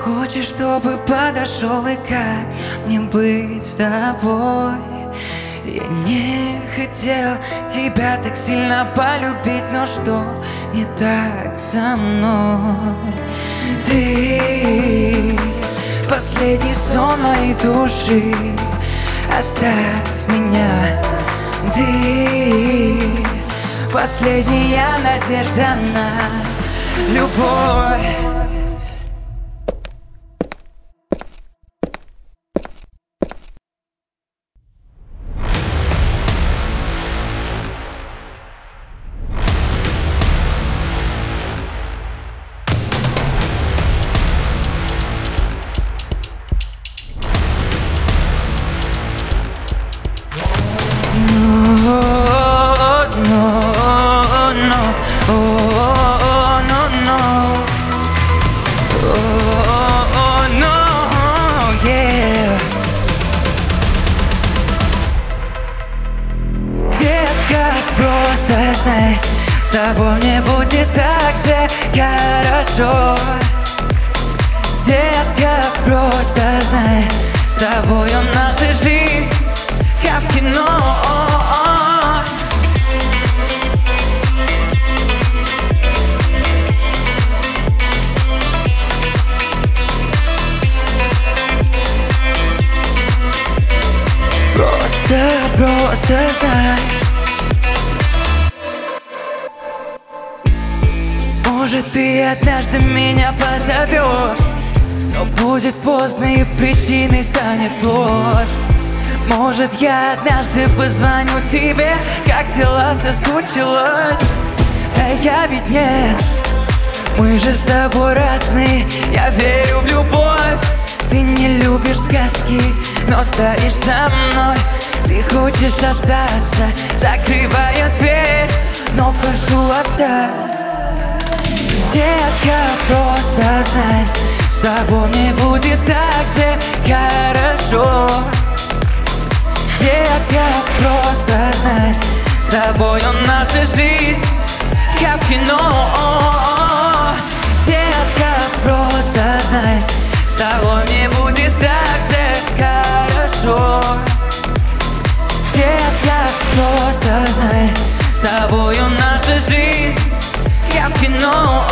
Хочешь, чтобы подошел, и как мне быть с тобой? Я не хотел тебя так сильно полюбить, но что не так со мной? Ты последний сон моей души, оставь меня. Ты последняя надежда на любовь. Просто знай, с тобой мне будет так же хорошо. Детка, просто знай, с тобою наша жизнь как в кино. Просто знай. Может, ты однажды меня позовешь, но будет поздно и причиной станет ложь. Может, я однажды позвоню тебе, как дела, соскучилась. А я ведь нет, мы же с тобой разные. Я верю в любовь, ты не любишь сказки, но стоишь со мной. Ты хочешь остаться, закрывая дверь, но прошу, оставь. Детка, просто знай, с тобой мне будет так же хорошо. Детка, просто знай, с тобою наша жизнь как в кино. Детка, просто знай, с тобой мне будет так же хорошо. Детка, просто знай, с тобою наша жизнь как в кино.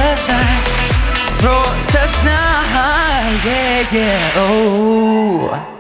Просто знай, yeah, yeah, oh.